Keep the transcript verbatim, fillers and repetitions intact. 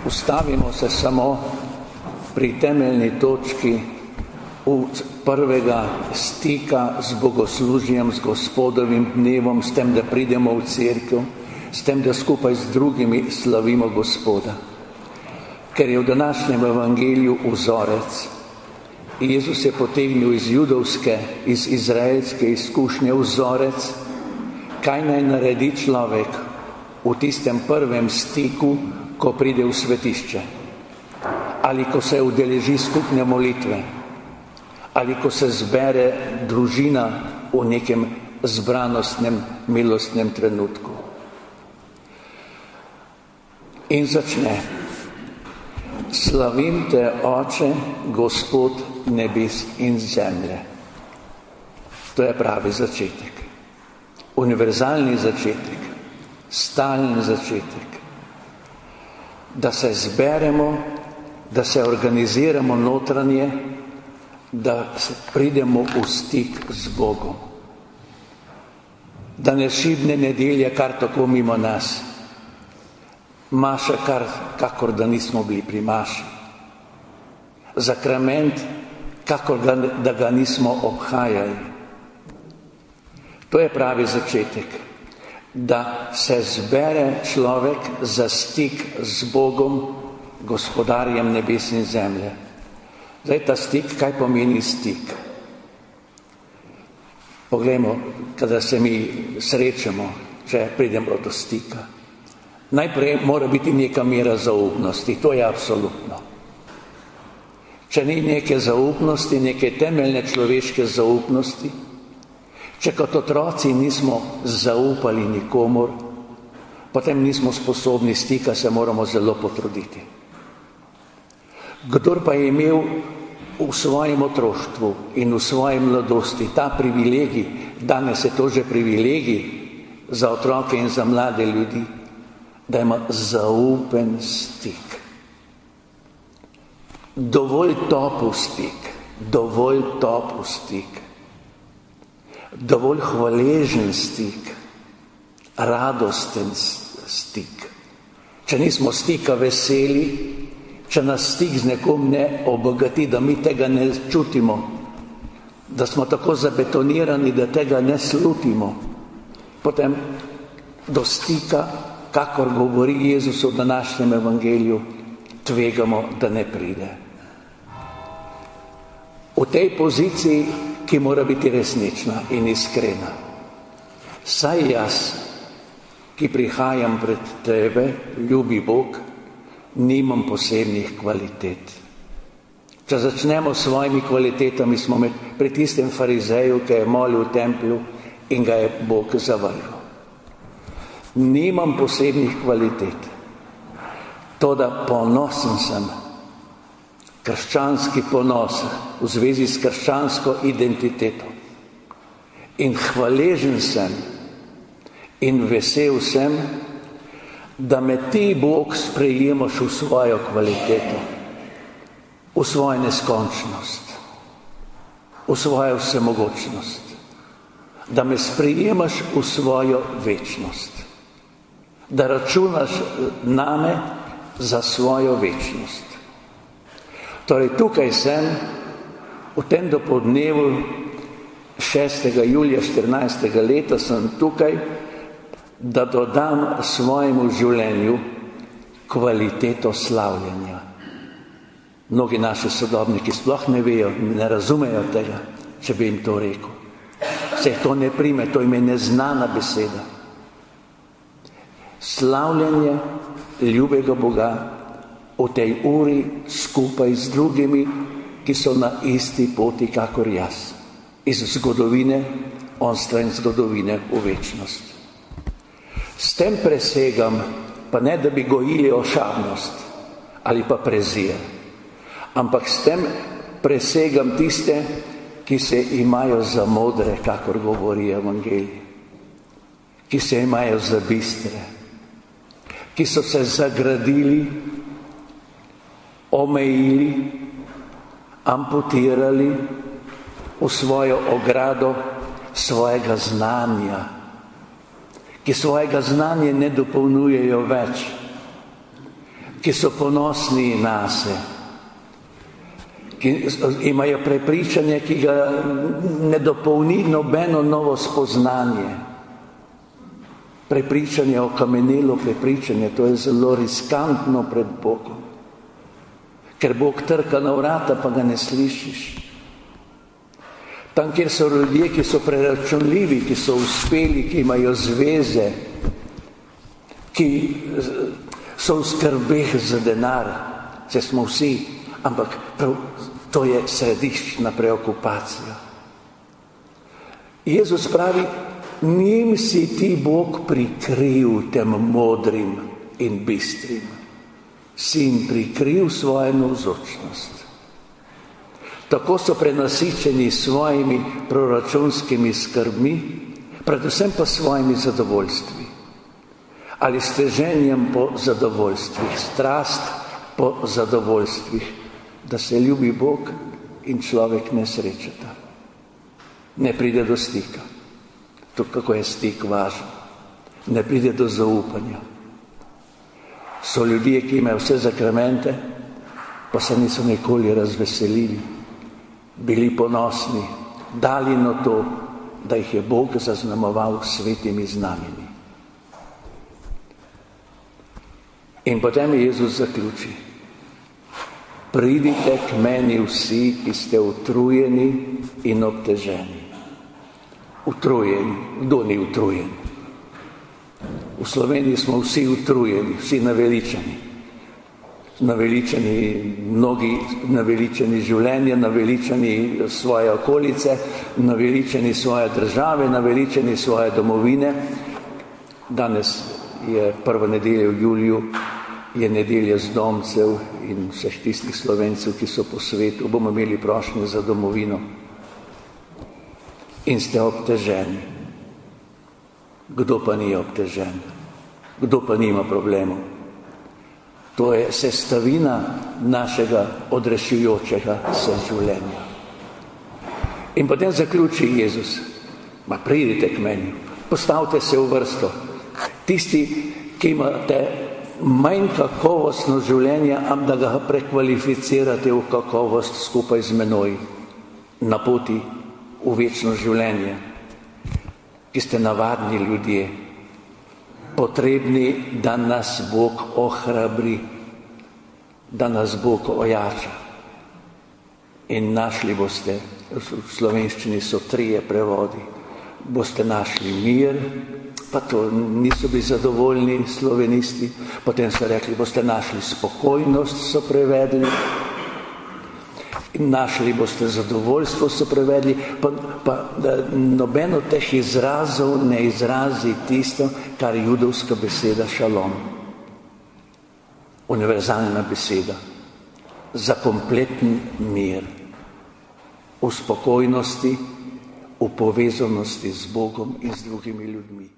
Ustavimo se samo pri temeljni točki prvega stika z bogoslužjem, z Gospodovim dnevom, s tem, da pridemo v cerkev, s tem, da skupaj z drugimi slavimo Gospoda. Ker je v današnjem evangeliju vzorec. Jezus je potegnil iz judovske, iz izraelske izkušnje vzorec, kaj naj naredi človek v tistem prvem stiku, ko pride v svetišče, ali ko se udeleži skupne molitve, ali ko se zbere družina v nekem zbranostnem, milostnem trenutku. In začne: Slavim te, Oče, Gospod nebes in zemlje. To je pravi začetek. Univerzalni začetek, stalen začetek. Da se zberemo, da se organiziramo notranje, da pridemo v stik z Bogom. Da ne šibne nedelje kar tako mimo nas. Maša kar, kakor da nismo bili pri maši. Zakrament, kakor ga, da ga nismo obhajali. To je pravi začetek. Da se zbere človek za stik z Bogom, Gospodarjem nebes in zemlje. Zdaj ta stik, kaj pomeni stik? Poglejmo, kada se mi srečamo, če pridemo do stika. Najprej mora biti neka mera zaupnosti, to je absolutno. Če ni neke zaupnosti, neke temeljne človeške zaupnosti, če kot otroci nismo zaupali nikomor, potem nismo sposobni stika, se moramo zelo potruditi. Kdor pa je imel v svojem otroštvu in v svoji mladosti ta privilegij, danes je to že privilegij za otroke in za mlade ljudi, da ima zaupen stik. Dovolj topel stik, dovolj topel stik, dovolj hvaležen stik, radosten stik. Če nismo stika veseli, če nas stik z nekom ne obogati, da mi tega ne čutimo, da smo tako zabetonirani, da tega ne slutimo, potem do stika, kakor govori Jezus v današnjem evangeliju, tvegamo, da ne pride. V tej poziciji, ki mora biti resnična in iskrena. Saj jaz, ki prihajam pred tebe, ljubi Bog, nimam posebnih kvalitet. Če začnemo s svojimi kvalitetami, smo med, pri tistem farizeju, ki je molil v templju in ga je Bog zavrgel. Nimam posebnih kvalitet, toda ponosen sem, krščanski ponos v zvezi s krščansko identiteto. In hvaležen sem in vesel sem, da me ti, Bog, sprejemaš v svojo kvaliteto, v svojo neskončnost, v svojo vsemogočnost, da me sprejemaš v svojo večnost, da računaš name za svojo večnost. Torej, tukaj sem, v tem dopoldnevu šestega julija štirinajstega leta sem tukaj, da dodam svojemu življenju kvaliteto slavljenja. Mnogi naši sodobniki sploh ne vejo, ne razumejo tega, če bi jim to rekel. Se to ne prime, to jim je neznana beseda. Slavljenje ljubega Boga v tej uri skupaj z drugimi, ki so na isti poti, kakor jaz. Iz zgodovine, onstran zgodovine v večnost. S tem presegam, pa ne da bi gojili ošabnost ali pa prezir, ampak s tem presegam tiste, ki se imajo za modre, kakor govori evangelij, ki se imajo za bistre, ki so se zagradili, omejili, amputirali v svojo ogrado svojega znanja, ki svojega znanja ne dopolnjujejo več, ki ki so ponosni nase, ki imajo prepričanje, ki ga ne dopolni nobeno novo spoznanje. Prepričanje, okamenelo prepričanje, to je zelo riskantno pred Bogom. Ker Bog trka na vrata, pa ga ne slišiš. Tam, kjer so ljudje, ki so preračunljivi, ki so uspeli, ki imajo zveze, ki so v skrbeh za denar, se smo vsi, ampak prav to je središčna preokupacija. Jezus pravi, njim si ti Bog prikril, tem modrim in bistrim. Si jim prikril svojo navzočnost. Tako so prenasičeni svojimi proračunskimi skrbmi, predvsem pa svojimi zadovoljstvi. Ali s teženjem po zadovoljstvih, strast po zadovoljstvih, da se ljubi Bog in človek ne srečata. Ne pride do stika. To, kako je stik važen. Ne pride do zaupanja. So ljudje, ki imajo vse zakramente, pa se niso nikoli razveselili, bili ponosni, dali na to, da jih je Bog zaznamoval svetimi znamenji. In potem Jezus zaključi. Pridite k meni vsi, ki ste utrujeni in obteženi. Utrujeni. Kdo ni utrujen? V Sloveniji smo vsi utrujeni, vsi naveličani. Naveličani mnogi, naveličani življenja, naveličani svoje okolice, naveličani svoje države, naveličani svoje domovine. Danes je prva nedelja v juliju, je nedelja zdomcev in vseh tistih Slovencev, ki so po svetu. Bomo imeli prošnje za domovino. In ste obteženi. Kdo pa ni obtežen? Kdo pa nima problemov? To je sestavina našega odrešujočega se življenja. In potem zaključi Jezus. Ma pridite k meni, postavite se v vrsto. Tisti, ki imate manj kakovostno življenje, am da ga prekvalificirate v kakovost skupaj z menoj na poti v večno življenje, ki ste navadni ljudje, potrebni, da nas Bog ohrabri, da nas Bog ojača. In našli boste, v slovenščini so trije prevodi, boste našli mir, pa to niso bili zadovoljni slovenisti, potem so rekli, boste našli spokojnost, so prevedli, in našli boste zadovoljstvo, so prevedli, pa, pa noben od teh izrazov ne izrazi tisto, kar je judovska beseda šalom. Univerzalna beseda za kompleten mir, v spokojnosti, v povezanosti z Bogom in z drugimi ljudmi.